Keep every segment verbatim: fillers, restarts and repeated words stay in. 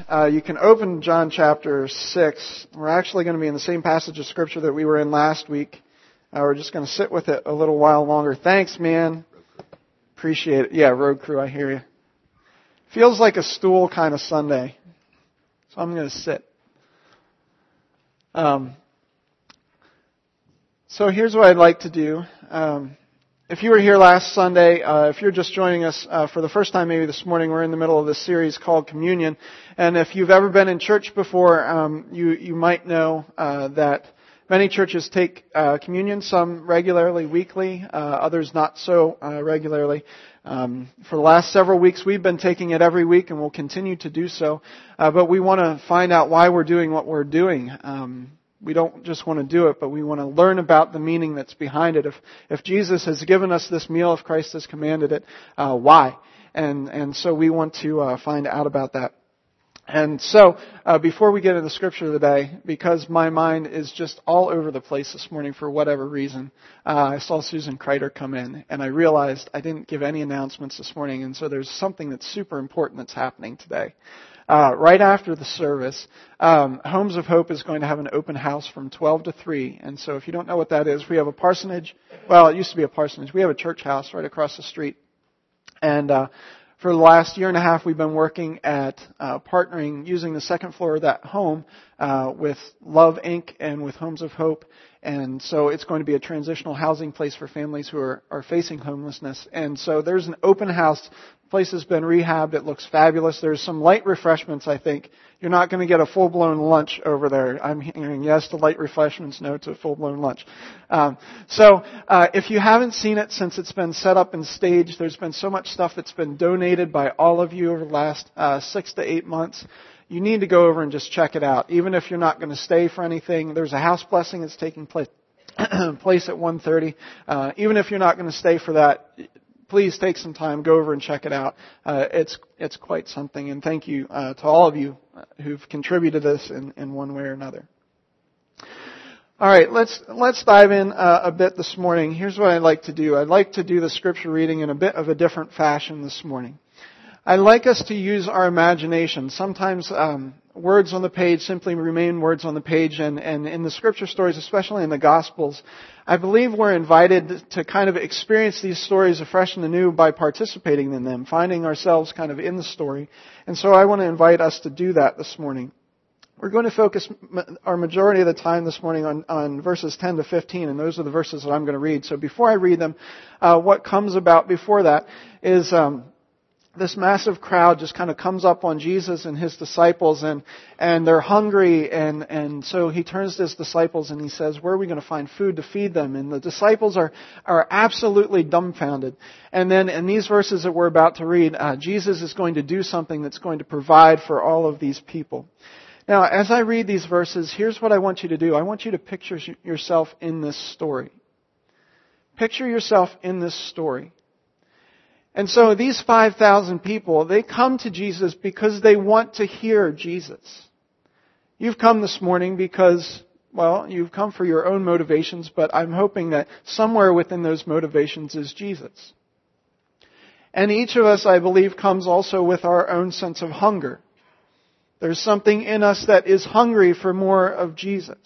uh, you can open John chapter six. We're actually going to be in the same passage of Scripture that we were in last week. Uh, we're just going to sit with it a little while longer. Thanks, man. Appreciate it. Yeah, road crew, I hear you. Feels like a stool kind of Sunday. So I'm going to sit. Um, so here's what I'd like to do. Um, if you were here last Sunday, uh, if you're just joining us uh, for the first time maybe this morning, we're in the middle of this series called Communion. And if you've ever been in church before, um, you, you might know uh, that many churches take uh, communion, some regularly, weekly, uh, others not so uh, regularly. Um, for the last several weeks, we've been taking it every week, and we'll continue to do so. Uh, but we want to find out why we're doing what we're doing. Um, we don't just want to do it, but we want to learn about the meaning that's behind it. If if Jesus has given us this meal, if Christ has commanded it, uh, why? And and so we want to uh, find out about that. And so, uh, before we get into the scripture today, because my mind is just all over the place this morning for whatever reason, uh, I saw Susan Kreider come in, and I realized I didn't give any announcements this morning, and so there's something that's super important that's happening today. Uh, right after the service, um, Homes of Hope is going to have an open house from twelve to three, and so if you don't know what that is, we have a parsonage, well, it used to be a parsonage, we have a church house right across the street, and uh For the last year and a half, we've been working at uh, partnering, using the second floor of that home uh, with Love Incorporated and with Homes of Hope. And so it's going to be a transitional housing place for families who are, are facing homelessness. And so there's an open house. The place has been rehabbed. It looks fabulous. There's some light refreshments, I think. You're not going to get a full-blown lunch over there. I'm hearing yes to light refreshments, no to full-blown lunch. Um, so uh, if you haven't seen it since it's been set up and staged, there's been so much stuff that's been donated by all of you over the last uh, six to eight months. You need to go over and just check it out. Even if you're not going to stay for anything, there's a house blessing that's taking place, place at one thirty. Uh, even if you're not going to stay for that, please take some time, go over and check it out. Uh, it's it's quite something, and thank you uh, to all of you who've contributed this in, in one way or another. All right, let's let's dive in uh, a bit this morning. Here's what I'd like to do. I'd like to do the scripture reading in a bit of a different fashion this morning. I'd like us to use our imagination. Sometimes um, words on the page simply remain words on the page, and, and in the scripture stories, especially in the Gospels, I believe we're invited to kind of experience these stories afresh and anew by participating in them, finding ourselves kind of in the story. And so I want to invite us to do that this morning. We're going to focus our majority of the time this morning on, on verses ten to fifteen, and those are the verses that I'm going to read. So before I read them, uh, what comes about before that is um, this massive crowd just kind of comes up on Jesus and His disciples, and and they're hungry, and and so He turns to His disciples and He says, where are we going to find food to feed them? And the disciples are are absolutely dumbfounded. And then in these verses that we're about to read, uh, Jesus is going to do something that's going to provide for all of these people. Now, as I read these verses, here's what I want you to do. I want you to picture yourself in this story. Picture yourself in this story. And so these five thousand people, they come to Jesus because they want to hear Jesus. You've come this morning because, well, you've come for your own motivations, but I'm hoping that somewhere within those motivations is Jesus. And each of us, I believe, comes also with our own sense of hunger. There's something in us that is hungry for more of Jesus.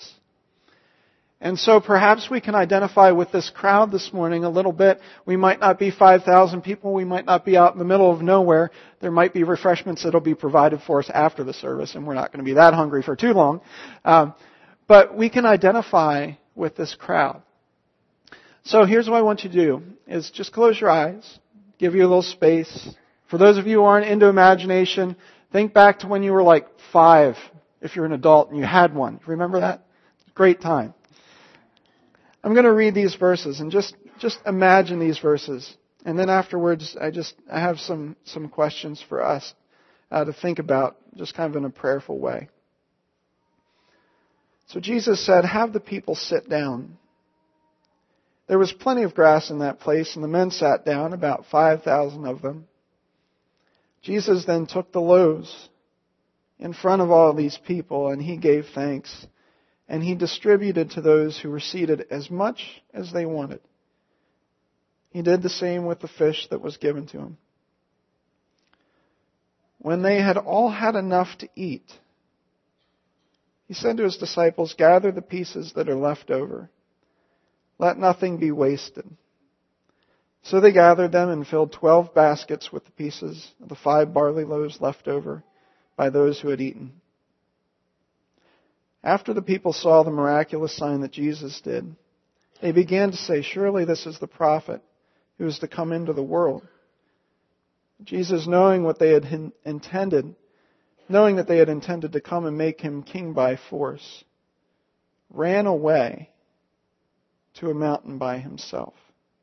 And so perhaps we can identify with this crowd this morning a little bit. We might not be five thousand people. We might not be out in the middle of nowhere. There might be refreshments that will be provided for us after the service, and we're not going to be that hungry for too long. Um, but we can identify with this crowd. So here's what I want you to do, is just close your eyes, give you a little space. For those of you who aren't into imagination, think back to when you were like five, if you're an adult and you had one. Remember that? Great time. I'm going to read these verses and just, just imagine these verses. And then afterwards, I just, I have some, some questions for us uh, to think about, just kind of in a prayerful way. So Jesus said, have the people sit down. There was plenty of grass in that place, and the men sat down, about five thousand of them. Jesus then took the loaves in front of all these people, and He gave thanks. And He distributed to those who were seated as much as they wanted. He did the same with the fish that was given to Him. When they had all had enough to eat, he said to his disciples, "Gather the pieces that are left over. Let nothing be wasted." So they gathered them and filled twelve baskets with the pieces of the five barley loaves left over by those who had eaten. After the people saw the miraculous sign that Jesus did, they began to say, "Surely this is the prophet who is to come into the world." Jesus, knowing what they had intended, knowing that they had intended to come and make him king by force, ran away to a mountain by himself.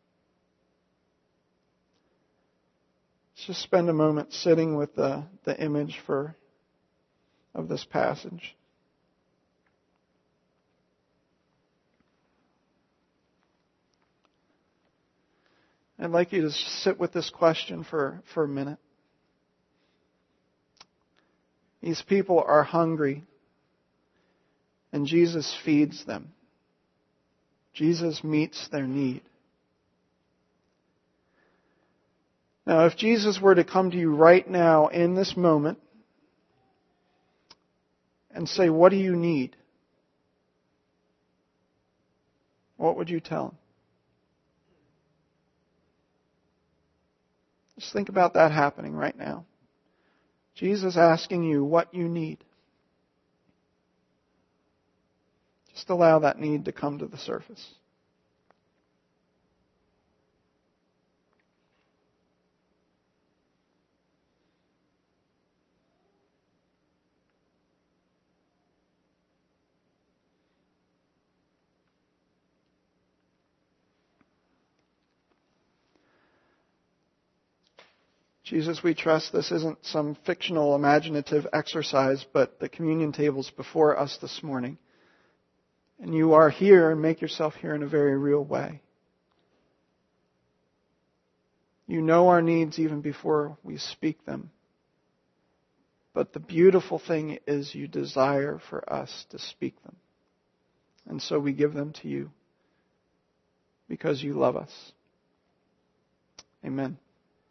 Let's just spend a moment sitting with the, the image for of this passage. I'd like you to sit with this question for, for a minute. These people are hungry, and Jesus feeds them. Jesus meets their need. Now, if Jesus were to come to you right now in this moment and say, "What do you need?" what would you tell him? Just think about that happening right now. Jesus asking you what you need. Just allow that need to come to the surface. Jesus, we trust this isn't some fictional, imaginative exercise, but the communion table's before us this morning. And you are here and make yourself here in a very real way. You know our needs even before we speak them. But the beautiful thing is you desire for us to speak them. And so we give them to you because you love us. Amen.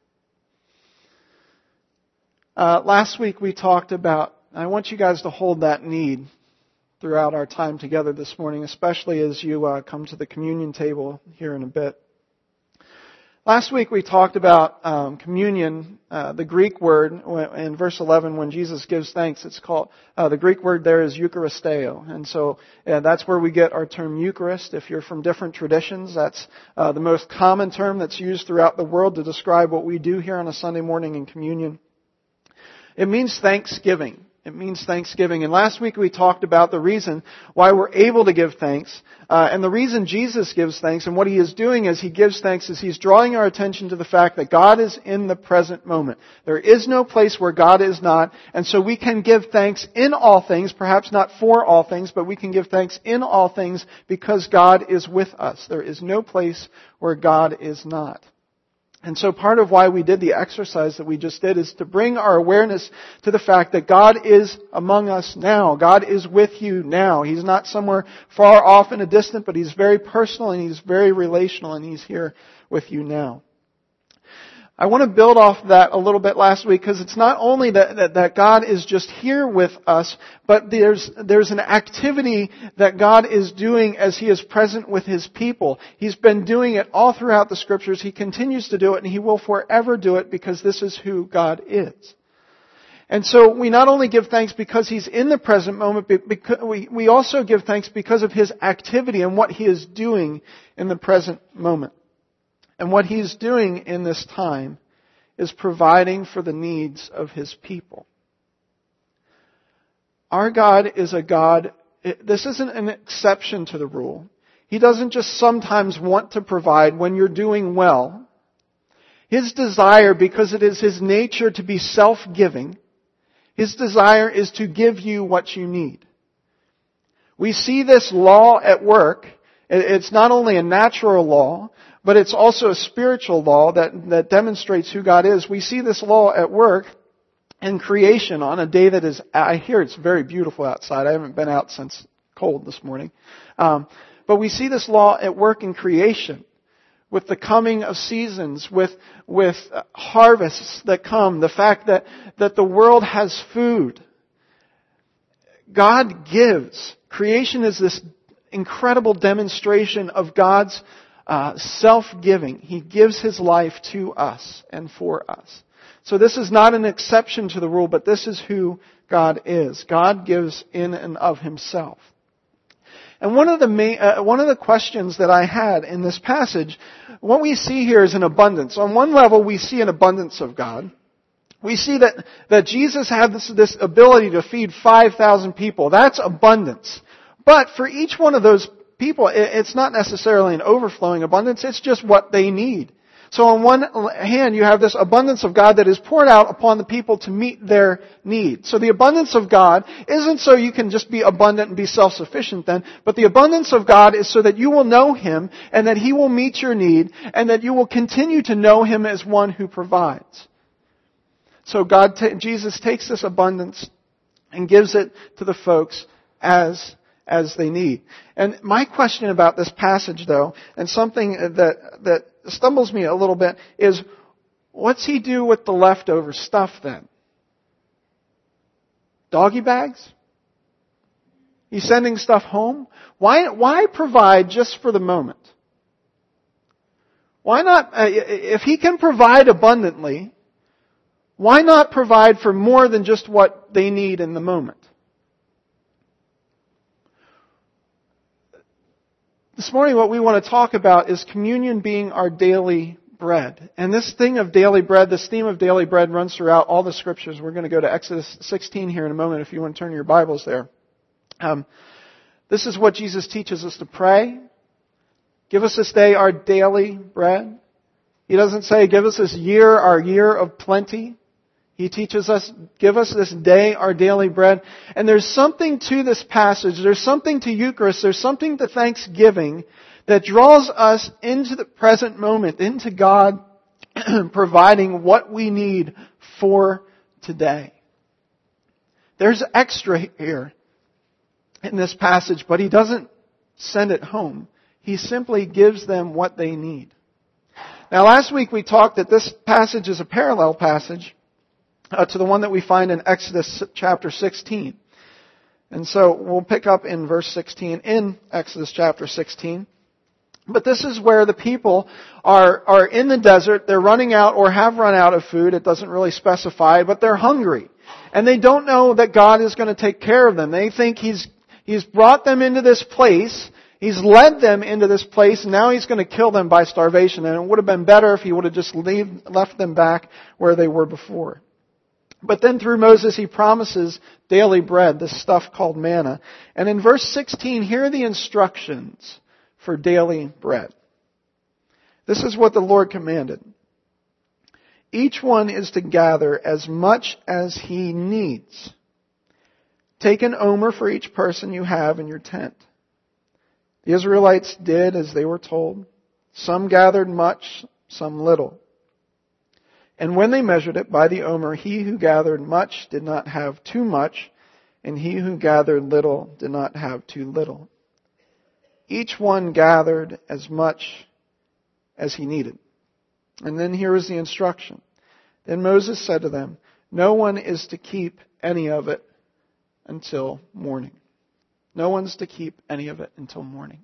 Uh, last week we talked about, I want you guys to hold that need throughout our time together this morning, especially as you uh, come to the communion table here in a bit. Last week we talked about um, communion, uh, the Greek word in verse eleven when Jesus gives thanks. It's called uh, the Greek word there is Eucharisteo, and so uh, that's where we get our term Eucharist. If you're from different traditions, that's uh, the most common term that's used throughout the world to describe what we do here on a Sunday morning in communion. It means thanksgiving. It means thanksgiving. And last week we talked about the reason why we're able to give thanks. Uh, and the reason Jesus gives thanks and what He is doing as He gives thanks is He's drawing our attention to the fact that God is in the present moment. There is no place where God is not. And so we can give thanks in all things, perhaps not for all things, but we can give thanks in all things because God is with us. There is no place where God is not. And so part of why we did the exercise that we just did is to bring our awareness to the fact that God is among us now. God is with you now. He's not somewhere far off in a distance, but He's very personal and He's very relational and He's here with you now. I want to build off that a little bit last week because it's not only that, that, that God is just here with us, but there's, there's an activity that God is doing as He is present with His people. He's been doing it all throughout the Scriptures. He continues to do it and He will forever do it because this is who God is. And so we not only give thanks because He's in the present moment, but because we, we also give thanks because of His activity and what He is doing in the present moment. And what He's doing in this time is providing for the needs of His people. Our God is a God, this isn't an exception to the rule. He doesn't just sometimes want to provide when you're doing well. His desire, because it is His nature to be self-giving, His desire is to give you what you need. We see this law at work. It's not only a natural law, but it's also a spiritual law that, that demonstrates who God is. We see this law at work in creation on a day that is, I hear it's very beautiful outside. I haven't been out since cold this morning. Um, but we see this law at work in creation, with the coming of seasons, with, with harvests that come, the fact that, that the world has food. God gives. Creation is this incredible demonstration of God's uh, self-giving. He gives His life to us and for us. So this is not an exception to the rule, but this is who God is. God gives in and of Himself. And one of the main, uh, one of the questions that I had in this passage, what we see here is an abundance. On one level, we see an abundance of God. We see that, that Jesus had this, this ability to feed five thousand people. That's abundance. But for each one of those people, it, it's not necessarily an overflowing abundance. It's just what they need. So on one hand, you have this abundance of God that is poured out upon the people to meet their needs. So the abundance of God isn't so you can just be abundant and be self-sufficient then, but the abundance of God is so that you will know Him and that He will meet your need and that you will continue to know Him as one who provides. So God, t- Jesus takes this abundance and gives it to the folks as as they need. And my question about this passage, though, and something that that stumbles me a little bit, is what's He do with the leftover stuff then? Doggy bags? He's sending stuff home? Why why provide just for the moment? Why not, uh, if He can provide abundantly, why not provide for more than just what they need in the moment? This morning what we want to talk about is communion being our daily bread. And this thing of daily bread, this theme of daily bread runs throughout all the Scriptures. We're going to go to Exodus sixteen here in a moment if you want to turn your Bibles there. Um, this is what Jesus teaches us to pray. Give us this day our daily bread. He doesn't say give us this year our year of plenty. He teaches us, give us this day our daily bread. And there's something to this passage, there's something to Eucharist, there's something to Thanksgiving that draws us into the present moment, into God providing what we need for today. There's extra here in this passage, but He doesn't send it home. He simply gives them what they need. Now last week we talked that this passage is a parallel passage Uh, to the one that we find in Exodus chapter sixteen. And so we'll pick up in verse sixteen in Exodus chapter sixteen. But this is where the people are, are in the desert. They're running out or have run out of food. It doesn't really specify, but they're hungry. And they don't know that God is going to take care of them. They think He's, He's brought them into this place. He's led them into this place, and now He's going to kill them by starvation. And it would have been better if He would have just leave, left them back where they were before. But then through Moses, He promises daily bread, this stuff called manna. And in verse sixteen, here are the instructions for daily bread. This is what the Lord commanded. Each one is to gather as much as he needs. Take an omer for each person you have in your tent. The Israelites did as they were told. Some gathered much, some little. And when they measured it by the omer, he who gathered much did not have too much, and he who gathered little did not have too little. Each one gathered as much as he needed. And then here is the instruction. Then Moses said to them, no one is to keep any of it until morning. No one's to keep any of it until morning.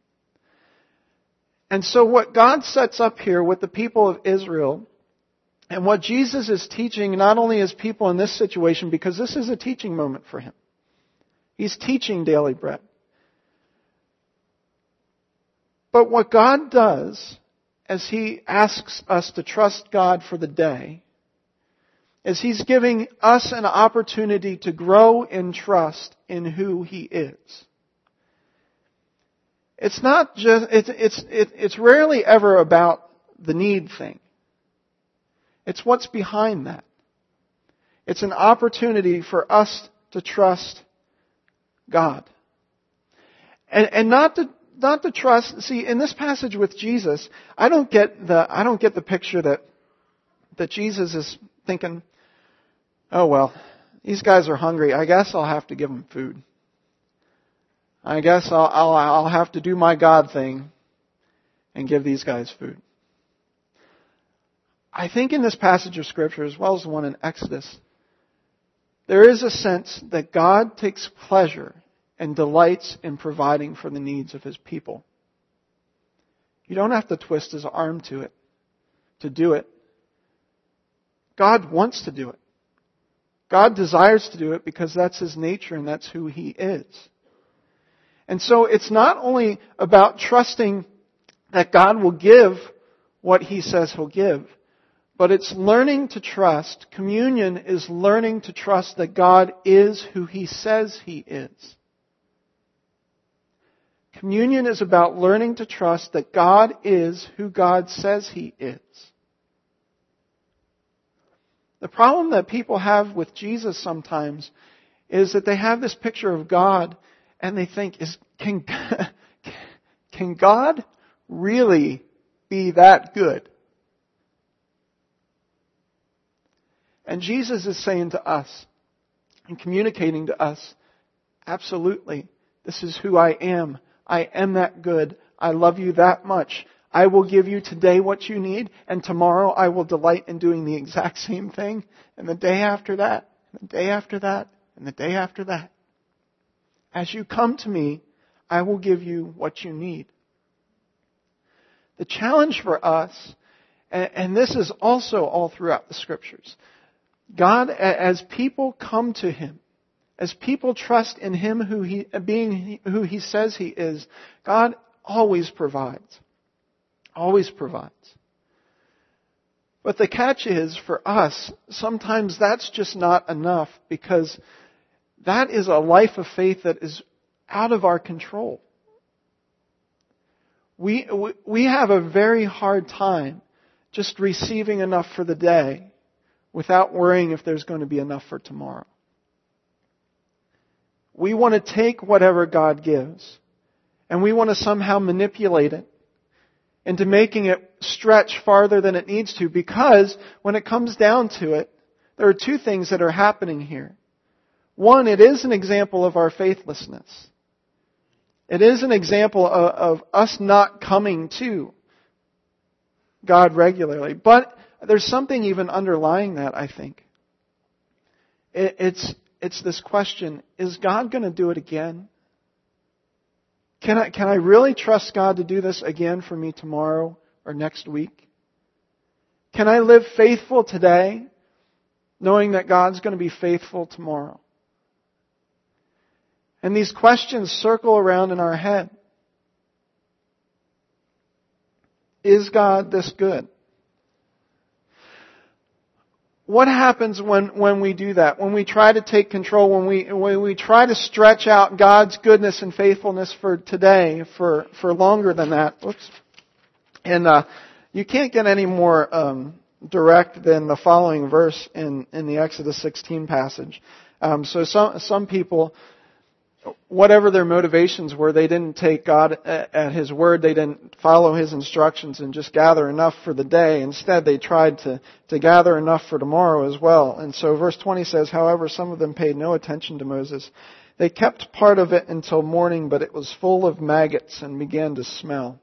And so what God sets up here with the people of Israel, and what Jesus is teaching not only His people in this situation, because this is a teaching moment for Him. He's teaching daily bread. But what God does, as He asks us to trust God for the day, is He's giving us an opportunity to grow in trust in who He is. It's not just, it's, it's, it's rarely ever about the need thing. It's what's behind that. It's an opportunity for us to trust God. And, and not to, not to trust, see, in this passage with Jesus, I don't get the, I don't get the picture that, that Jesus is thinking, oh well, these guys are hungry. I guess I'll have to give them food. I guess I'll, I'll, I'll have to do my God thing and give these guys food. I think in this passage of Scripture, as well as the one in Exodus, there is a sense that God takes pleasure and delights in providing for the needs of His people. You don't have to twist His arm to it, to do it. God wants to do it. God desires to do it because that's His nature and that's who He is. And so it's not only about trusting that God will give what He says He'll give, but it's learning to trust. Communion is learning to trust that God is who He says He is. Communion is about learning to trust that God is who God says He is. The problem that people have with Jesus sometimes is that they have this picture of God and they think, is can, can God really be that good? And Jesus is saying to us and communicating to us, absolutely, this is who I am. I am that good. I love you that much. I will give you today what you need, and tomorrow I will delight in doing the exact same thing, and the day after that, and the day after that, and the day after that. As you come to me, I will give you what you need. The challenge for us, and this is also all throughout the Scriptures, God, as people come to Him, as people trust in Him who He, being who He says He is, God always provides. Always provides. But the catch is, for us, sometimes that's just not enough because that is a life of faith that is out of our control. We, we have a very hard time just receiving enough for the day without worrying if there's going to be enough for tomorrow. We want to take whatever God gives and we want to somehow manipulate it into making it stretch farther than it needs to, because when it comes down to it, there are two things that are happening here. One, it is an example of our faithlessness. It is an example of, of us not coming to God regularly. But there's something even underlying that, I think. It, it's, it's this question, is God going to do it again? Can I, can I really trust God to do this again for me tomorrow or next week? Can I live faithful today, knowing that God's going to be faithful tomorrow? And these questions circle around in our head. Is God this good? What happens when, when we do that? When we try to take control, when we when we try to stretch out God's goodness and faithfulness for today, for, for longer than that. Whoops. And uh, you can't get any more um, direct than the following verse in, in the Exodus sixteen passage. Um, so some some people, whatever their motivations were, they didn't take God at His word. They didn't follow His instructions and just gather enough for the day. Instead, they tried to, to gather enough for tomorrow as well. And so verse twenty says, however, some of them paid no attention to Moses. They kept part of it until morning, but it was full of maggots and began to smell.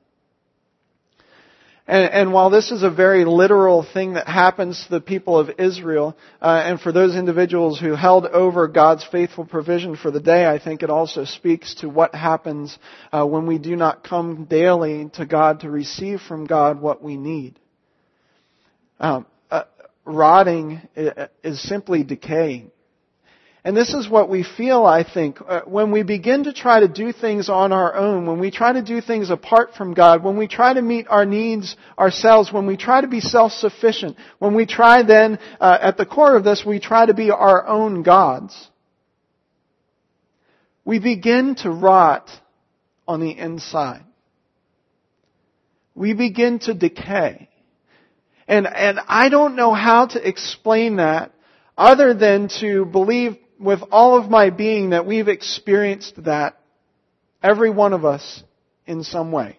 And, and while this is a very literal thing that happens to the people of Israel, uh, and for those individuals who held over God's faithful provision for the day, I think it also speaks to what happens uh, when we do not come daily to God to receive from God what we need. Um, uh, rotting is simply decaying. And this is what we feel, I think, uh, when we begin to try to do things on our own, when we try to do things apart from God, when we try to meet our needs ourselves, when we try to be self-sufficient, when we try then, uh, at the core of this, we try to be our own gods. We begin to rot on the inside. We begin to decay. And, and I don't know how to explain that other than to believe with all of my being that we've experienced that, every one of us, in some way.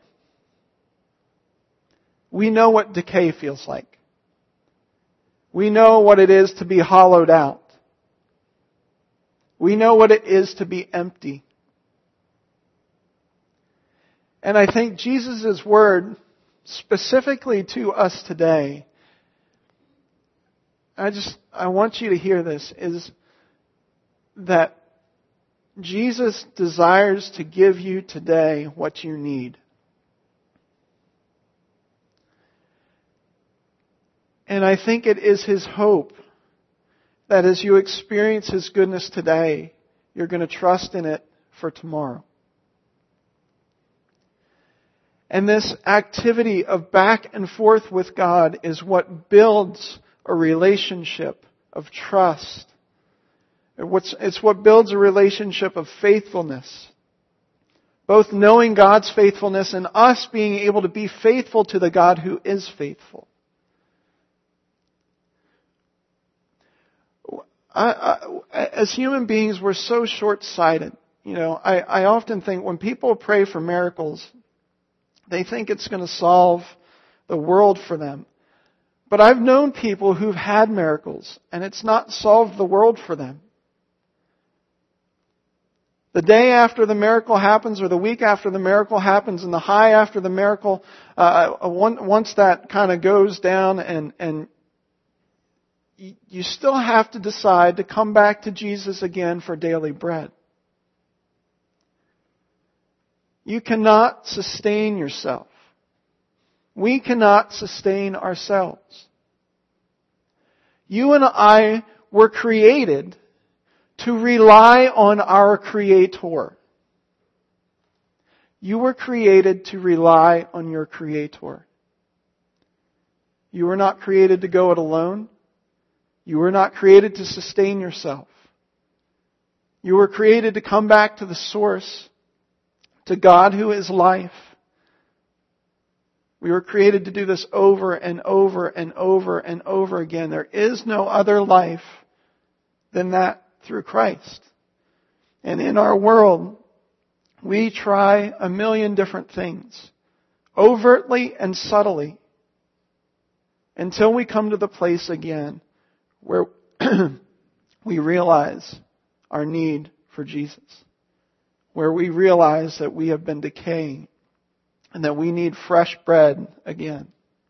We know what decay feels like. We know what it is to be hollowed out. We know what it is to be empty. And I think Jesus' word, specifically to us today, I just, I want you to hear this, is that Jesus desires to give you today what you need. And I think it is His hope that as you experience His goodness today, you're going to trust in it for tomorrow. And this activity of back and forth with God is what builds a relationship of trust. It's what builds a relationship of faithfulness. Both knowing God's faithfulness and us being able to be faithful to the God who is faithful. I, I, as human beings, we're so short-sighted. You know, I, I often think when people pray for miracles, they think it's going to solve the world for them. But I've known people who've had miracles, and it's not solved the world for them. The day after the miracle happens, or the week after the miracle happens, and the high after the miracle, uh, once that kind of goes down, and, and you still have to decide to come back to Jesus again for daily bread. You cannot sustain yourself. We cannot sustain ourselves. You and I were created to rely on our Creator. You were created to rely on your Creator. You were not created to go it alone. You were not created to sustain yourself. You were created to come back to the source, to God who is life. We were created to do this over and over and over and over again. There is no other life than that through Christ. And in our world, we try a million different things, overtly and subtly, until we come to the place again where we realize our need for Jesus, where we realize that we have been decaying and that we need fresh bread again.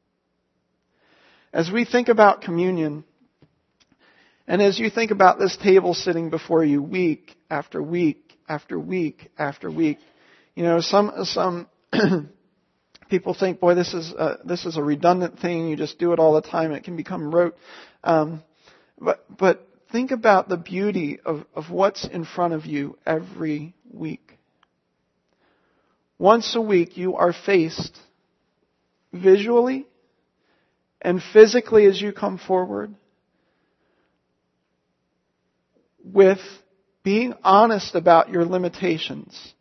As we think about communion, and as you think about this table sitting before you week after week after week after week, you know, some some people think, boy, this is a, this is a redundant thing. You just do it all the time. It can become rote. Um, but but think about the beauty of, of what's in front of you every week. Once a week, you are faced visually and physically as you come forward with being honest about your limitations.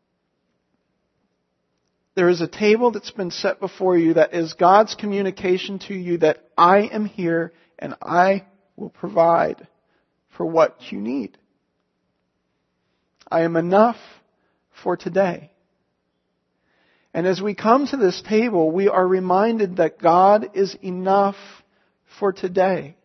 There is a table that's been set before you that is God's communication to you that I am here and I will provide for what you need. I am enough for today. And as we come to this table, we are reminded that God is enough for today.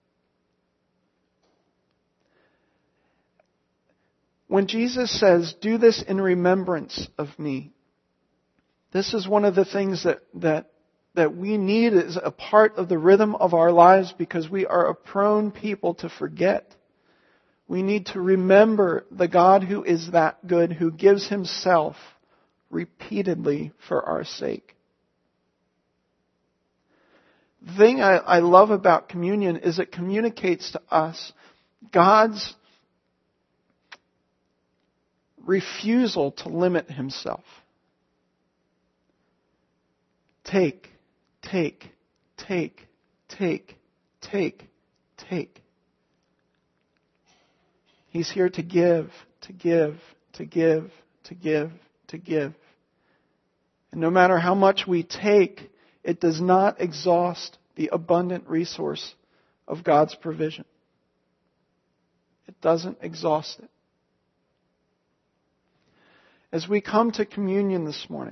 When Jesus says, "Do this in remembrance of me," this is one of the things that, that, that we need as a part of the rhythm of our lives because we are a prone people to forget. We need to remember the God who is that good, who gives Himself repeatedly for our sake. The thing I, I love about communion is it communicates to us God's refusal to limit Himself. Take, take, take, take, take, take. He's here to give, to give, to give, to give, to give. And no matter how much we take, it does not exhaust the abundant resource of God's provision. It doesn't exhaust it. As we come to communion this morning,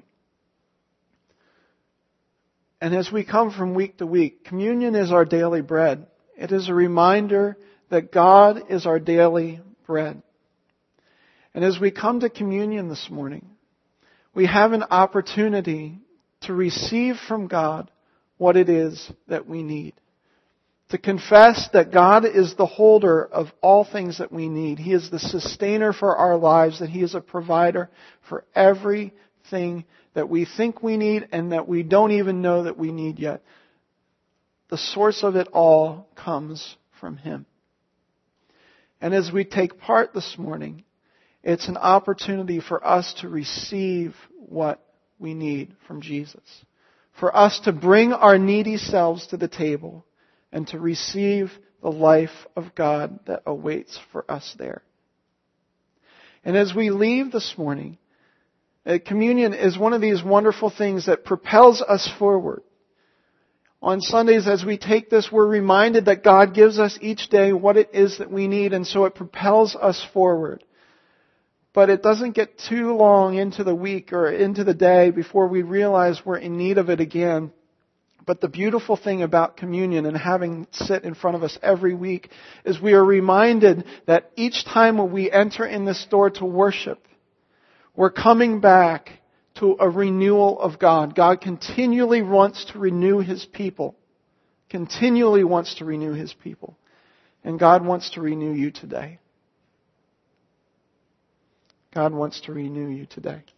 and as we come from week to week, communion is our daily bread. It is a reminder that God is our daily bread. And as we come to communion this morning, we have an opportunity to receive from God what it is that we need. To confess that God is the holder of all things that we need. He is the sustainer for our lives, that He is a provider for everything that we think we need and that we don't even know that we need yet. The source of it all comes from Him. And as we take part this morning, it's an opportunity for us to receive what we need from Jesus. For us to bring our needy selves to the table and to receive the life of God that awaits for us there. And as we leave this morning, communion is one of these wonderful things that propels us forward. On Sundays, as we take this, we're reminded that God gives us each day what it is that we need, and so it propels us forward. But it doesn't get too long into the week or into the day before we realize we're in need of it again. But the beautiful thing about communion and having it sit in front of us every week is we are reminded that each time when we enter in this door to worship, we're coming back to a renewal of God. God continually wants to renew His people. Continually wants to renew His people. And God wants to renew you today. God wants to renew you today.